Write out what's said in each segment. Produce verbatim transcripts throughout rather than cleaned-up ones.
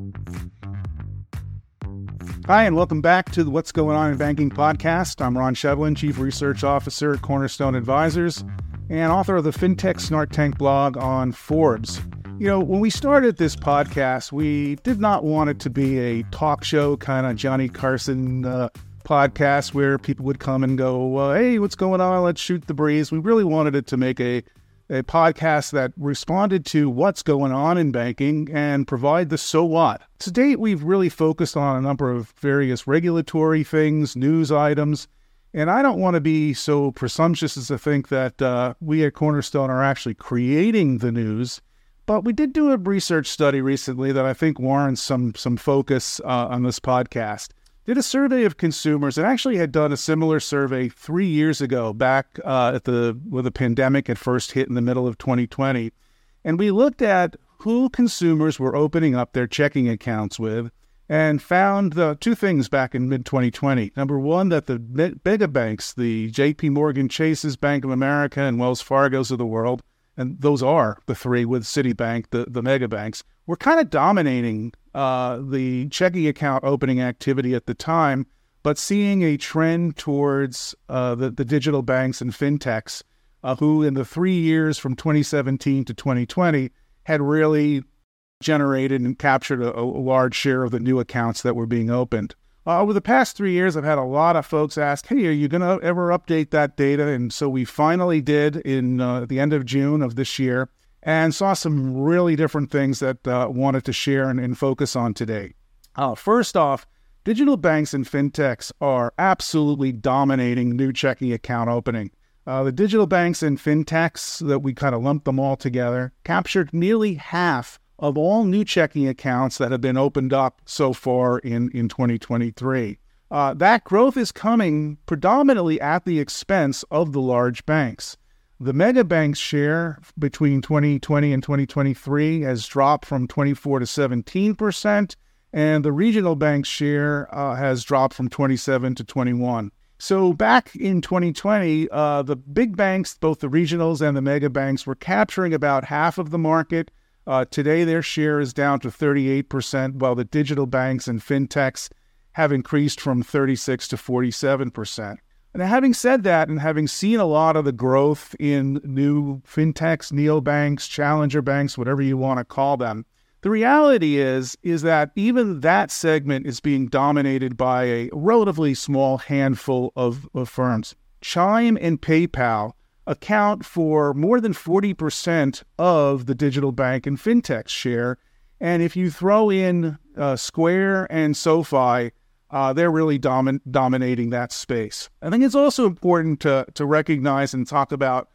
Hi, and welcome back to the What's Going On in Banking podcast. I'm Ron Shevlin, Chief Research Officer at Cornerstone Advisors and author of the FinTech Snart Tank blog on Forbes. You know, when we started this podcast, we did not want it to be a talk show kind of Johnny Carson uh, podcast where people would come and go, uh, hey, what's going on? Let's shoot the breeze. We really wanted it to make a a podcast that responded to what's going on in banking and provide the so what. To date, we've really focused on a number of various regulatory things, news items, and I don't want to be so presumptuous as to think that uh, we at Cornerstone are actually creating the news, but we did do a research study recently that I think warrants some, some focus uh, on this podcast. Did a survey of consumers and actually had done a similar survey three years ago back uh, at the when the pandemic had first hit in the middle of twenty twenty. And we looked at who consumers were opening up their checking accounts with and found the two things back in mid twenty twenty. Number one, that the mega banks, the J P Morgan Chases, Bank of America, and Wells Fargo's of the world, and those are the three with Citibank, the, the mega banks, were kind of dominating uh, the checking account opening activity at the time, but seeing a trend towards uh, the, the digital banks and fintechs, uh, who in the three years from twenty seventeen to twenty twenty had really generated and captured a, a large share of the new accounts that were being opened. Uh, over the past three years, I've had a lot of folks ask, hey, are you going to ever update that data? And so we finally did in uh, the end of June of this year, and saw some really different things that uh, wanted to share and, and focus on today. Uh, first off, digital banks and fintechs are absolutely dominating new checking account opening. Uh, the digital banks and fintechs, that we kind of lumped them all together, captured nearly half of all new checking accounts that have been opened up so far in, in twenty twenty-three. Uh, that growth is coming predominantly at the expense of the large banks. The mega banks share between twenty twenty and twenty twenty-three has dropped from twenty-four to seventeen percent, and the regional banks share uh, has dropped from twenty-seven to twenty-one. So back in twenty twenty, uh, the big banks, both the regionals and the mega banks, were capturing about half of the market. Uh, today, their share is down to thirty-eight percent, while the digital banks and fintechs have increased from thirty-six to forty-seven percent. And having said that, and having seen a lot of the growth in new fintechs, neobanks, challenger banks, whatever you want to call them, the reality is, is that even that segment is being dominated by a relatively small handful of, of firms. Chime and PayPal account for more than forty percent of the digital bank and fintech share. And if you throw in uh, Square and SoFi, uh, they're really domin- dominating that space. I think it's also important to, to recognize and talk about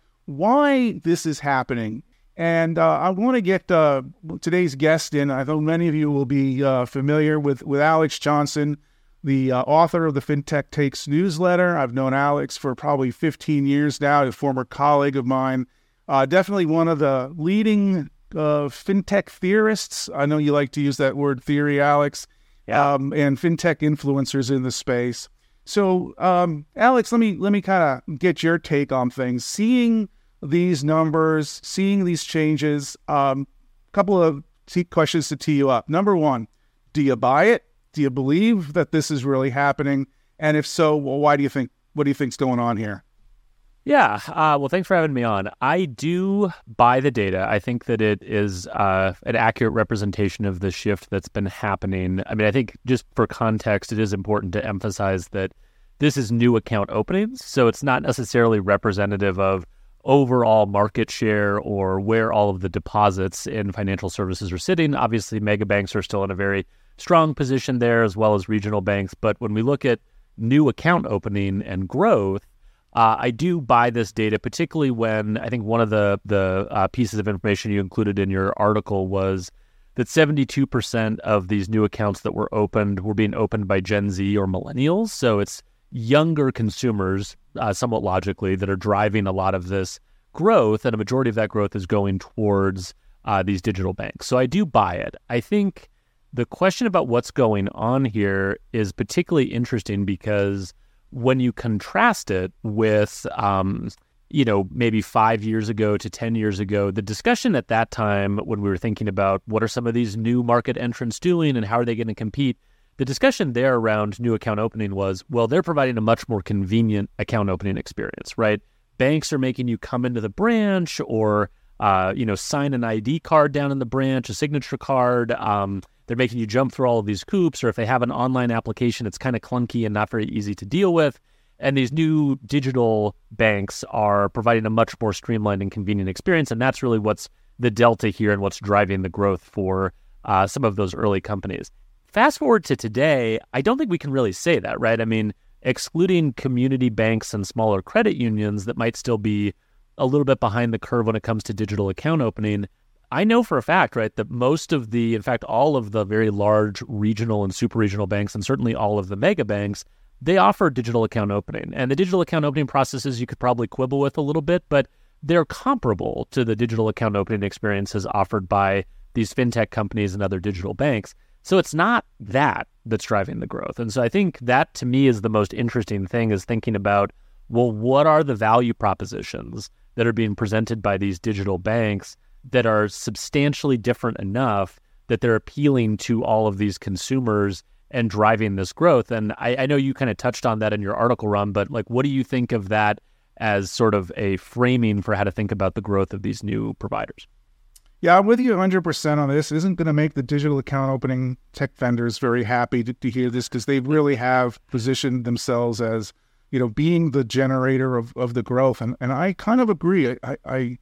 why this is happening. And uh, I want to get uh, today's guest in. I know many of you will be uh, familiar with, with Alex Johnson, the uh, author of the FinTech Takes newsletter. I've known Alex for probably fifteen years now, a former colleague of mine. Uh, definitely one of the leading uh, FinTech theorists. I know you like to use that word theory, Alex, yeah. um, and FinTech influencers in the space. So, um, Alex, let me let me kind of get your take on things. Seeing these numbers, seeing these changes, a um, couple of t- questions to tee you up. Number one, do you buy it? Do you believe that this is really happening? And if so, well, why do you think, what do you think's going on here? Yeah, uh, well, thanks for having me on. I do buy the data. I think that it is uh, an accurate representation of the shift that's been happening. I mean, I think just for context, it is important to emphasize that this is new account openings. So it's not necessarily representative of overall market share or where all of the deposits in financial services are sitting. Obviously, mega banks are still in a very strong position there, as well as regional banks. But when we look at new account opening and growth, uh, I do buy this data, particularly when I think one of the, the uh, pieces of information you included in your article was that seventy-two percent of these new accounts that were opened were being opened by Gen Z or millennials. So it's younger consumers, uh, somewhat logically, that are driving a lot of this growth, and a majority of that growth is going towards uh, these digital banks. So I do buy it. I think the question about what's going on here is particularly interesting because when you contrast it with um, you know, maybe five years ago to ten years ago, the discussion at that time when we were thinking about what are some of these new market entrants doing and how are they going to compete, the discussion there around new account opening was, well, they're providing a much more convenient account opening experience, right? Banks are making you come into the branch or, uh, you know, sign an I D card down in the branch, a signature card. Um, they're making you jump through all of these hoops, or if they have an online application, it's kind of clunky and not very easy to deal with. And these new digital banks are providing a much more streamlined and convenient experience. And that's really what's the delta here and what's driving the growth for uh, some of those early companies. Fast forward to today, I don't think we can really say that, right? I mean, excluding community banks and smaller credit unions that might still be a little bit behind the curve when it comes to digital account opening, I know for a fact, right, that most of the, in fact, all of the very large regional and super regional banks, and certainly all of the mega banks, they offer digital account opening. And the digital account opening processes you could probably quibble with a little bit, but they're comparable to the digital account opening experiences offered by these fintech companies and other digital banks. So it's not that that's driving the growth. And so I think that to me is the most interesting thing, is thinking about, well, what are the value propositions that are being presented by these digital banks that are substantially different enough that they're appealing to all of these consumers and driving this growth? And I, I know you kind of touched on that in your article, Ron, but like, what do you think of that as sort of a framing for how to think about the growth of these new providers? Yeah, I'm with you one hundred percent on this. It isn't going to make the digital account opening tech vendors very happy to, to hear this, because they really have positioned themselves as, you know, being the generator of, of the growth. And and I kind of agree. I, I, I,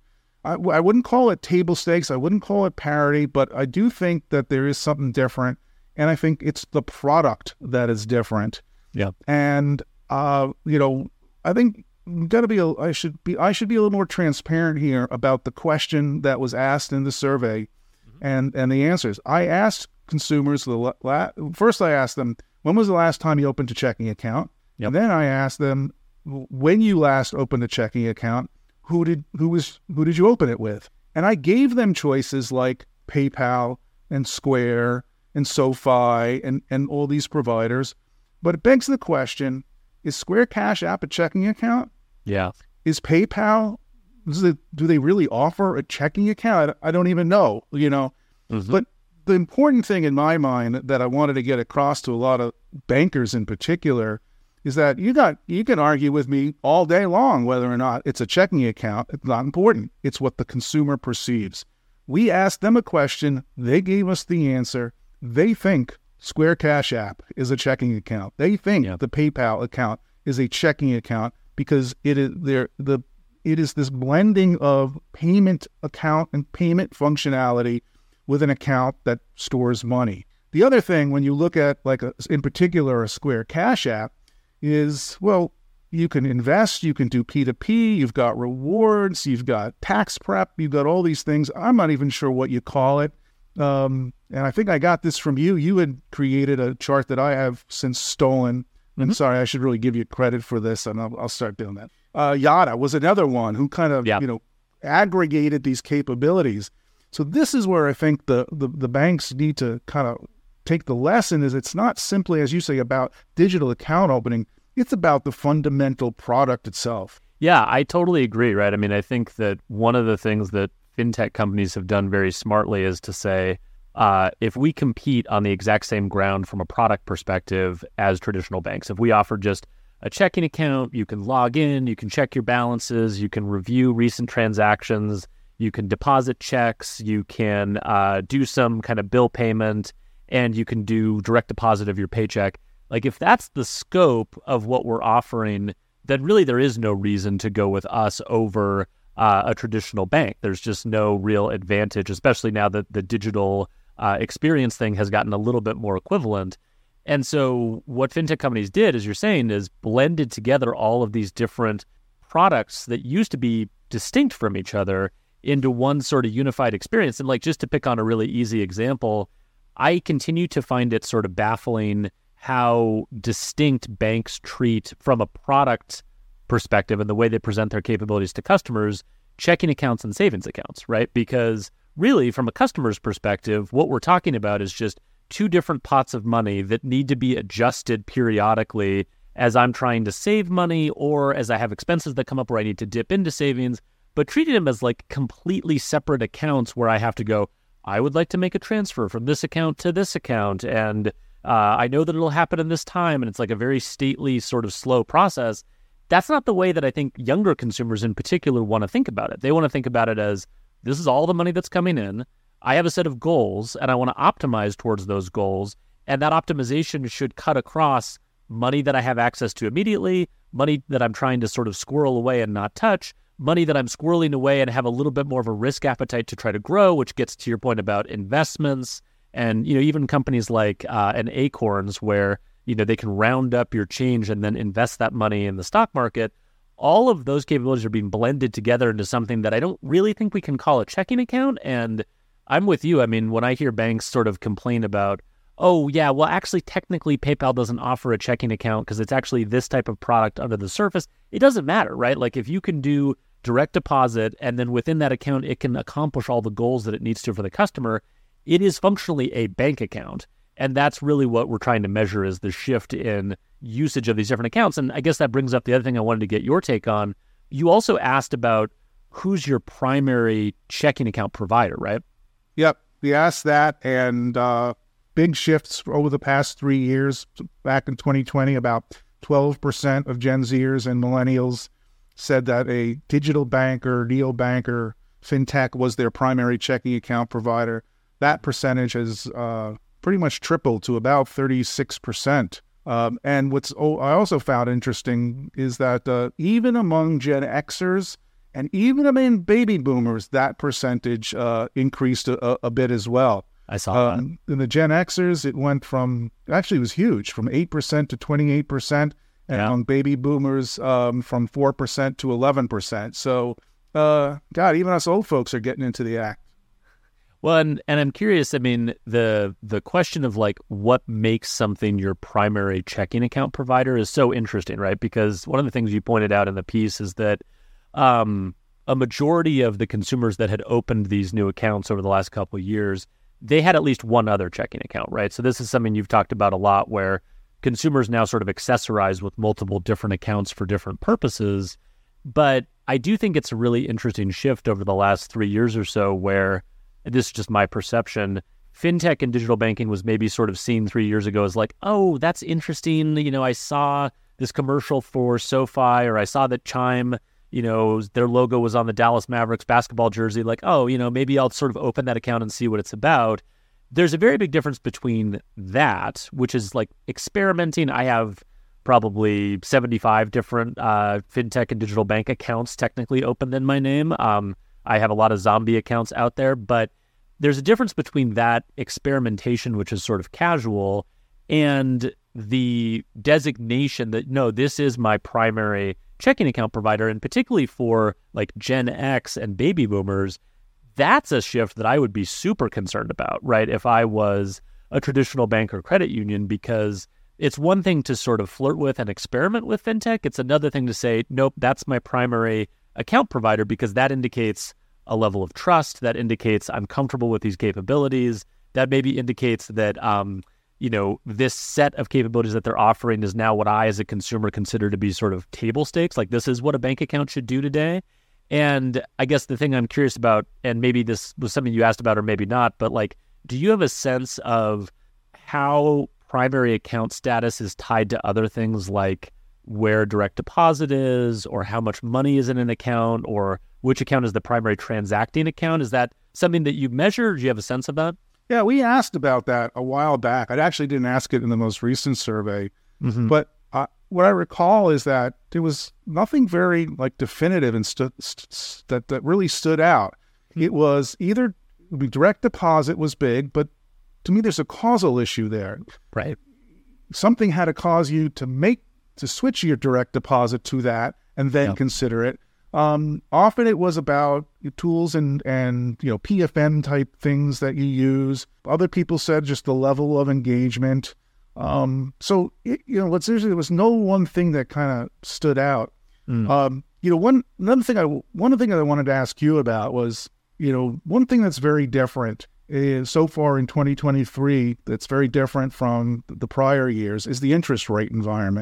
I wouldn't call it table stakes. I wouldn't call it parity, but I do think that there is something different. And I think it's the product that is different. Yeah. And, uh, you know, I think got to be, a, I should be, I should be a little more transparent here about the question that was asked in the survey mm-hmm. and, and the answers. I asked consumers, the la- first I asked them, when was the last time you opened a checking account? Yep. And then I asked them, when you last opened a checking account, who did, who was, who did you open it with? And I gave them choices like PayPal and Square and SoFi and, and all these providers. But it begs the question, is Square Cash App a checking account? Yeah. Is PayPal, is it, do they really offer a checking account? I, I don't even know, you know. Mm-hmm. But the important thing in my mind that I wanted to get across to a lot of bankers in particular is that you got you can argue with me all day long whether or not it's a checking account. It's not important. It's what the consumer perceives. We asked them a question. They gave us the answer. They think Square Cash App is a checking account. They think yep. the PayPal account is a checking account because it is there the it is this blending of payment account and payment functionality with an account that stores money. The other thing, when you look at, like, a, in particular, a Square Cash App, is, well, you can invest, you can do P two P, you've got rewards, you've got tax prep, you've got all these things. I'm not even sure what you call it. Um, and I think I got this from you. You had created a chart that I have since stolen. Mm-hmm. I'm sorry, I should really give you credit for this, and I'll, I'll start doing that. Uh, Yada was another one who kind of, yep. you know, aggregated these capabilities. So this is where I think the, the, the banks need to kind of take the lesson, is it's not simply, as you say, about digital account opening. It's about the fundamental product itself. Yeah, I totally agree, right? I mean, I think that one of the things that fintech companies have done very smartly is to say, uh, if we compete on the exact same ground from a product perspective as traditional banks, if we offer just a checking account, you can log in, you can check your balances, you can review recent transactions, you can deposit checks, you can uh, do some kind of bill payment, and you can do direct deposit of your paycheck. Like, if that's the scope of what we're offering, then really there is no reason to go with us over uh, a traditional bank. There's just no real advantage, especially now that the digital uh, experience thing has gotten a little bit more equivalent. And so what fintech companies did, as you're saying, is blended together all of these different products that used to be distinct from each other into one sort of unified experience. And like, just to pick on a really easy example, I continue to find it sort of baffling how distinct banks treat, from a product perspective and the way they present their capabilities to customers, checking accounts and savings accounts, right? Because really, from a customer's perspective, what we're talking about is just two different pots of money that need to be adjusted periodically as I'm trying to save money or as I have expenses that come up where I need to dip into savings, but treating them as like completely separate accounts where I have to go, I would like to make a transfer from this account to this account, and uh, I know that it'll happen in this time, and it's like a very stately sort of slow process. That's not the way that I think younger consumers in particular want to think about it. They want to think about it as, this is all the money that's coming in. I have a set of goals, and I want to optimize towards those goals, and that optimization should cut across money that I have access to immediately, money that I'm trying to sort of squirrel away and not touch, money that I'm squirreling away and have a little bit more of a risk appetite to try to grow, which gets to your point about investments and, you know, even companies like uh, an Acorns where, you know, they can round up your change and then invest that money in the stock market. All of those capabilities are being blended together into something that I don't really think we can call a checking account. And I'm with you. I mean, when I hear banks sort of complain about, oh, yeah, well, actually, technically, PayPal doesn't offer a checking account because it's actually this type of product under the surface. It doesn't matter, right? Like if you can do direct deposit and then within that account, it can accomplish all the goals that it needs to for the customer, it is functionally a bank account. And that's really what we're trying to measure is the shift in usage of these different accounts. And I guess that brings up the other thing I wanted to get your take on. You also asked about who's your primary checking account provider, right? Yep. We asked that, and uh, big shifts over the past three years. Back in twenty twenty, about twelve percent of Gen Zers and millennials said that a digital banker, neobanker, fintech was their primary checking account provider. That percentage has uh, pretty much tripled to about thirty-six percent. Um, and what's oh, I also found interesting is that uh, even among Gen Xers and even among baby boomers, that percentage uh, increased a, a bit as well. I saw um, that. In the Gen Xers, it went from, actually it was huge, from eight percent to twenty-eight percent. And yeah. on baby boomers, um, from four percent to eleven percent. So, uh, God, even us old folks are getting into the act. Well, and, and I'm curious, I mean, the the question of like what makes something your primary checking account provider is so interesting, right? Because one of the things you pointed out in the piece is that um, a majority of the consumers that had opened these new accounts over the last couple of years, they had at least one other checking account, right? So this is something you've talked about a lot where consumers now sort of accessorize with multiple different accounts for different purposes. But I do think it's a really interesting shift over the last three years or so where, this is just my perception, fintech and digital banking was maybe sort of seen three years ago as like, oh, that's interesting. You know, I saw this commercial for SoFi, or I saw that Chime, you know, their logo was on the Dallas Mavericks basketball jersey. Like, oh, you know, maybe I'll sort of open that account and see what it's about. There's a very big difference between that, which is like experimenting. I have probably seventy-five different uh, fintech and digital bank accounts technically opened in my name. Um, I have a lot of zombie accounts out there, but there's a difference between that experimentation, which is sort of casual, and the designation that, no, this is my primary checking account provider. And particularly for like Gen X and baby boomers, that's a shift that I would be super concerned about, right? If I was a traditional bank or credit union, because it's one thing to sort of flirt with and experiment with fintech. It's another thing to say, nope, that's my primary account provider, because that indicates a level of trust, that indicates I'm comfortable with these capabilities, that maybe indicates that, um, you know, this set of capabilities that they're offering is now what I as a consumer consider to be sort of table stakes. Like this is what a bank account should do today. And I guess the thing I'm curious about, and maybe this was something you asked about or maybe not, but like, do you have a sense of how primary account status is tied to other things like where direct deposit is, or how much money is in an account, or which account is the primary transacting account? Is that something that you measure? Do you have a sense of that? Yeah, we asked about that a while back. I actually didn't ask it in the most recent survey, mm-hmm. but uh, what I recall is that there was nothing very like definitive and stu- st- that that really stood out. Mm-hmm. It was either I mean, direct deposit was big, but to me, there's a causal issue there. Right. Something had to cause you to make to switch your direct deposit to that and then yep. consider it. Um, often it was about tools and, and, you know, P F M type things that you use. Other people said just the level of engagement. Um, so, it, you know, let's seriously, there was no one thing that kind of stood out. Mm. Um, you know, one, another thing I, one thing that I wanted to ask you about was, you know, one thing that's very different is so far in twenty twenty-three, that's very different from the prior years is the interest rate environment.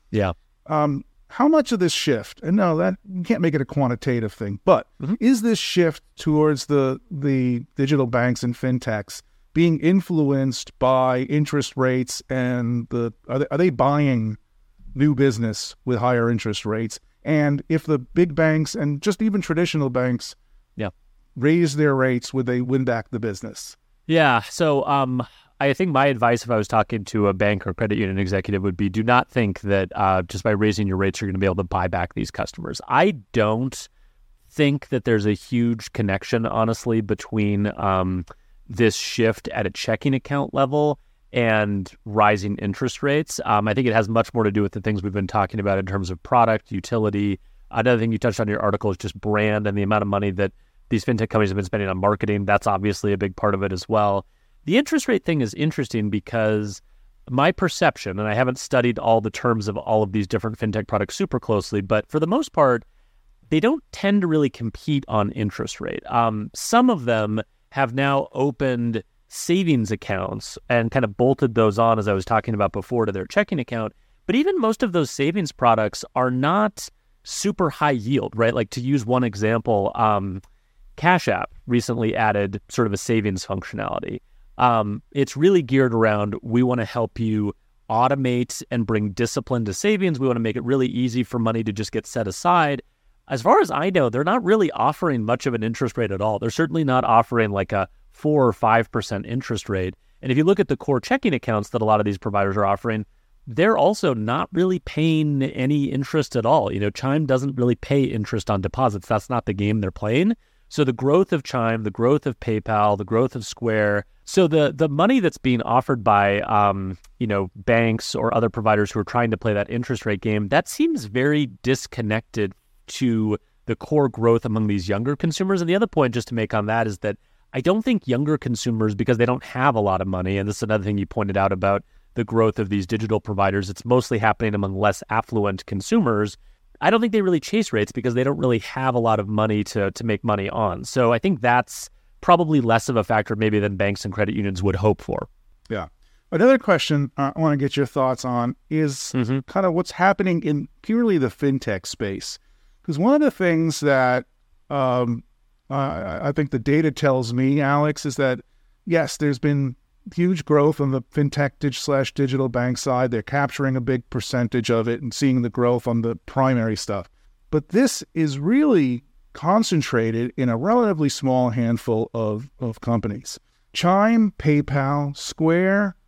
Yeah. Um, how much of this shift, and no, that you can't make it a quantitative thing, but mm-hmm. is this shift towards the the digital banks and fintechs being influenced by interest rates and the are they, are they buying new business with higher interest rates? And if the big banks and just even traditional banks yeah. raise their rates, would they win back the business? Yeah. So um, I think my advice if I was talking to a bank or credit union executive would be do not think that uh, just by raising your rates, you're going to be able to buy back these customers. I don't think that there's a huge connection, honestly, between um, this shift at a checking account level and rising interest rates. Um, I think it has much more to do with the things we've been talking about in terms of product, utility. Another thing you touched on in your article is just brand and the amount of money that these fintech companies have been spending on marketing. That's obviously a big part of it as well. The interest rate thing is interesting because my perception, and I haven't studied all the terms of all of these different fintech products super closely, but for the most part, they don't tend to really compete on interest rate. Um, some of them have now opened savings accounts and kind of bolted those on, as I was talking about before, to their checking account. But even most of those savings products are not super high yield, right? Like, to use one example, um, Cash App recently added sort of a savings functionality. Um, it's really geared around, we want to help you automate and bring discipline to savings. We want to make it really easy for money to just get set aside. As far as I know, they're not really offering much of an interest rate at all. They're certainly not offering like a four or five percent interest rate. And if you look at the core checking accounts that a lot of these providers are offering, they're also not really paying any interest at all. You know, Chime doesn't really pay interest on deposits. That's not the game they're playing. So the growth of Chime, the growth of PayPal, the growth of Square, so the the money that's being offered by um, you know, banks or other providers who are trying to play that interest rate game, that seems very disconnected to the core growth among these younger consumers. And the other point just to make on that is that I don't think younger consumers, because they don't have a lot of money, and this is another thing you pointed out about the growth of these digital providers, it's mostly happening among less affluent consumers. I don't think they really chase rates because they don't really have a lot of money to to make money on. So I think that's probably less of a factor maybe than banks and credit unions would hope for. Yeah. Another question uh, I want to get your thoughts on is mm-hmm. kind of what's happening in purely the fintech space. Because one of the things that um, uh, I think the data tells me, Alex, is that, yes, there's been huge growth on the fintech dig- slash digital bank side. They're capturing a big percentage of it and seeing the growth on the primary stuff. But this is really concentrated in a relatively small handful of, of companies. Chime, PayPal, Square,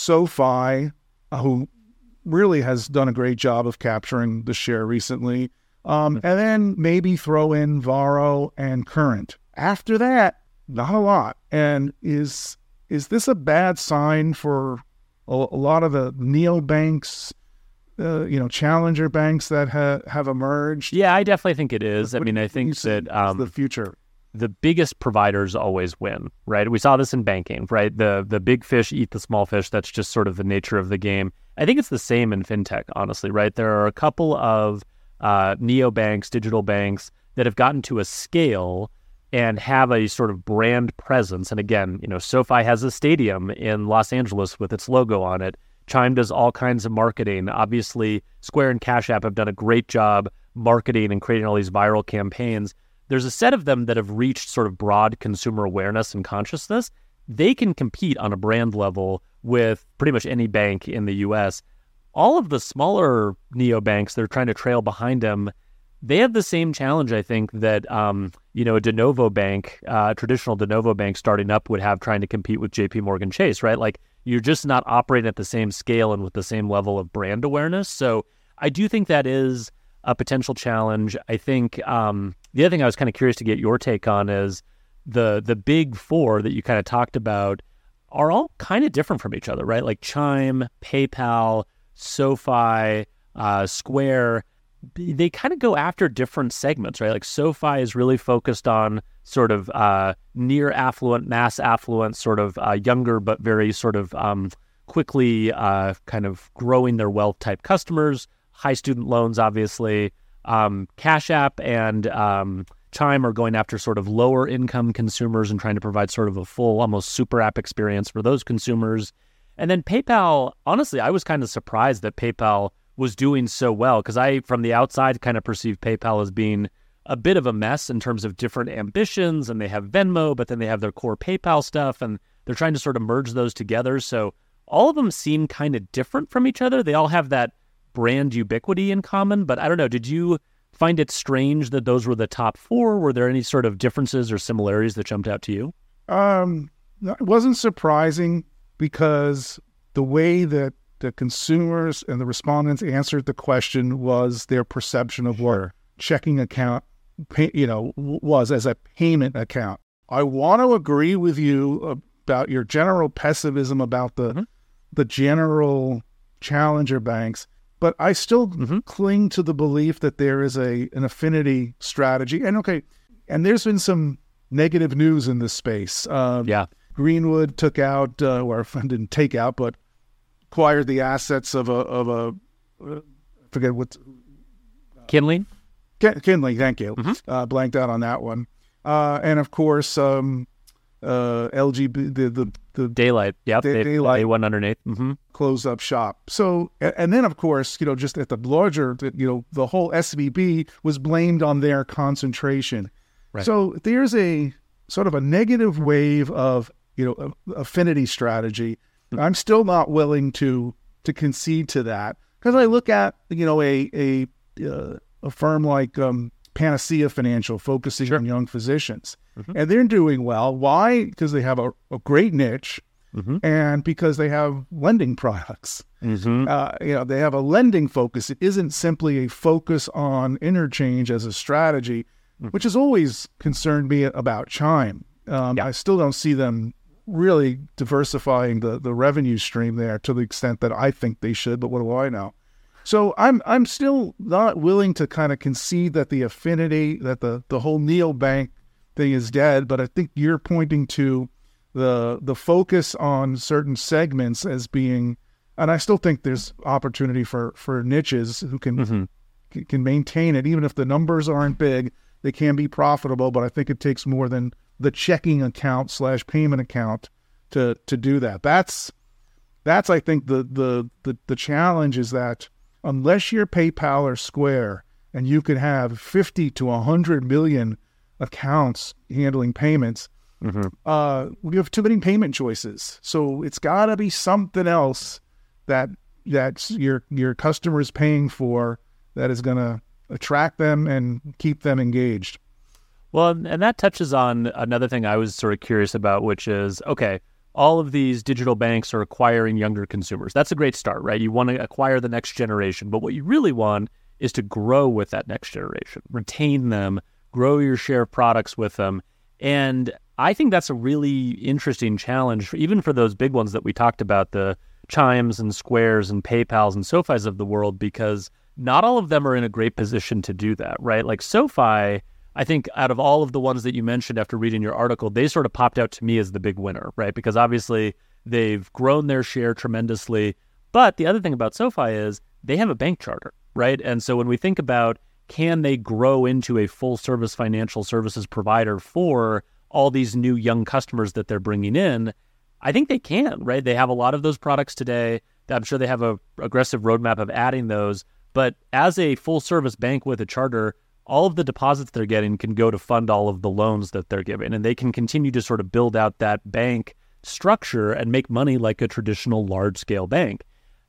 SoFi, uh, who really has done a great job of capturing the share recently, um, and then maybe throw in Varo and Current. After that, not a lot. And is is this a bad sign for a, a lot of the neobanks, uh, you know, challenger banks that ha- have emerged? Yeah, I definitely think it is. What, I mean, I think that um, the future. The biggest providers always win, right? We saw this in banking, right? The the big fish eat the small fish. That's just sort of the nature of the game. I think it's the same in fintech, honestly, right? There are a couple of uh, neobanks, digital banks that have gotten to a scale and have a sort of brand presence. And again, you know, SoFi has a stadium in Los Angeles with its logo on it. Chime does all kinds of marketing. Obviously, Square and Cash App have done a great job marketing and creating all these viral campaigns. There's a set of them that have reached sort of broad consumer awareness and consciousness. They can compete on a brand level with pretty much any bank in the U S. All of the smaller neobanks that are trying to trail behind them, they have the same challenge, I think, that um, you know, a de novo bank, uh, traditional de novo bank starting up would have trying to compete with J P Morgan Chase, right? Like, you're just not operating at the same scale and with the same level of brand awareness. So I do think that is a potential challenge. I think um, the other thing I was kind of curious to get your take on is the the big four that you kind of talked about are all kind of different from each other, right? Like Chime, PayPal, SoFi, uh, Square, they kind of go after different segments, right? Like SoFi is really focused on sort of uh, near affluent, mass affluent, sort of uh, younger, but very sort of um, quickly uh, kind of growing their wealth type customers, high student loans, obviously. Um, Cash App and um, Chime are going after sort of lower income consumers and trying to provide sort of a full, almost super app experience for those consumers. And then PayPal, honestly, I was kind of surprised that PayPal was doing so well. Because I, from the outside, kind of perceive PayPal as being a bit of a mess in terms of different ambitions, and they have Venmo, but then they have their core PayPal stuff, and they're trying to sort of merge those together. So all of them seem kind of different from each other. They all have that brand ubiquity in common, but I don't know, did you find it strange that those were the top four? Were there any sort of differences or similarities that jumped out to you? Um, it wasn't surprising because the way that the consumers and the respondents answered the question was their perception of what a checking account, pay, you know, was as a payment account. I want to agree with you about your general pessimism about the mm-hmm. the general challenger banks, but I still mm-hmm. cling to the belief that there is a an affinity strategy. And okay, and there's been some negative news in this space. Uh, yeah, Greenwood took out, uh, or didn't take out, but acquired the assets of a of a uh, I forget what uh, Kinley. Ken, Kinley, thank you. Mm-hmm. Uh, blanked out on that one. Uh, and of course, um, uh, L G B the the, the Daylight, yeah, day, Daylight they went underneath, mm-hmm. closed up shop. So, and then of course, you know, just at the larger, you know, the whole S V B was blamed on their concentration. Right. So there's a sort of a negative wave of, you know, affinity strategy. Mm-hmm. I'm still not willing to to concede to that because I look at, you know, a a uh, a firm like um, Panacea Financial focusing sure. on young physicians. Mm-hmm. And they're doing well. Why? Because they have a, a great niche mm-hmm. and because they have lending products. Mm-hmm. Uh, you know, they have a lending focus. It isn't simply a focus on interchange as a strategy, mm-hmm. which has always concerned me about Chime. Um, yeah. I still don't see them really diversifying the, the revenue stream there to the extent that I think they should, but what do I know? So I'm I'm still not willing to kind of concede that the affinity, that the, the whole neobank thing is dead, but I think you're pointing to the the focus on certain segments as being, and I still think there's opportunity for, for niches who can mm-hmm. can maintain it, even if the numbers aren't big, they can be profitable, but I think it takes more than the checking account slash payment account to to do that. That's that's I think the the the, the challenge is that unless you're PayPal or Square and you could have fifty to one hundred million accounts handling payments, mm-hmm. uh, we have too many payment choices. So it's got to be something else that that's your your customers paying for that is going to attract them and keep them engaged. Well, and that touches on another thing I was sort of curious about, which is, okay, all of these digital banks are acquiring younger consumers. That's a great start, right? You want to acquire the next generation, but what you really want is to grow with that next generation, retain them, grow your share of products with them. And I think that's a really interesting challenge, for, even for those big ones that we talked about, the Chimes and Squares and PayPals and SoFis of the world, because not all of them are in a great position to do that, right? Like SoFi, I think out of all of the ones that you mentioned after reading your article, they sort of popped out to me as the big winner, right? Because obviously they've grown their share tremendously. But the other thing about SoFi is they have a bank charter, right? And so when we think about, can they grow into a full service financial services provider for all these new young customers that they're bringing in, I think they can, right? They have a lot of those products today. I'm sure they have a aggressive roadmap of adding those. But as a full service bank with a charter, all of the deposits they're getting can go to fund all of the loans that they're giving, and they can continue to sort of build out that bank structure and make money like a traditional large-scale bank.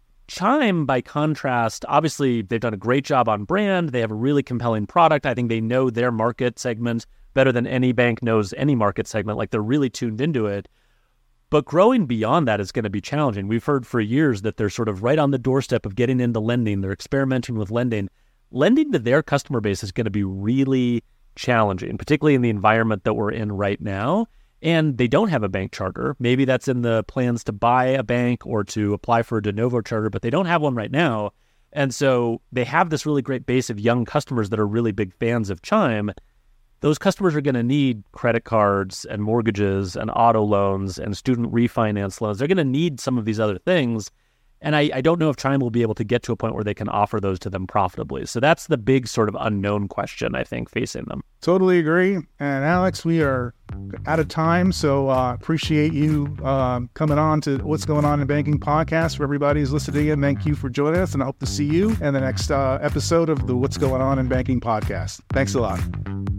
Chime, by contrast, obviously they've done a great job on brand. They have a really compelling product. I think they know their market segment better than any bank knows any market segment. Like, they're really tuned into it. But growing beyond that is going to be challenging. We've heard for years that they're sort of right on the doorstep of getting into lending. They're experimenting with lending. Lending to their customer base is going to be really challenging, particularly in the environment that we're in right now. And they don't have a bank charter. Maybe that's in the plans to buy a bank or to apply for a de novo charter, but they don't have one right now. And so they have this really great base of young customers that are really big fans of Chime. Those customers are going to need credit cards and mortgages and auto loans and student refinance loans. They're going to need some of these other things. And I, I don't know if Chime will be able to get to a point where they can offer those to them profitably. So that's the big sort of unknown question, I think, facing them. Totally agree. And Alex, we are out of time. So uh, appreciate you uh, coming on to What's Going On in Banking podcast. For everybody who's listening in, thank you for joining us. And I hope to see you in the next uh, episode of the What's Going On in Banking podcast. Thanks a lot.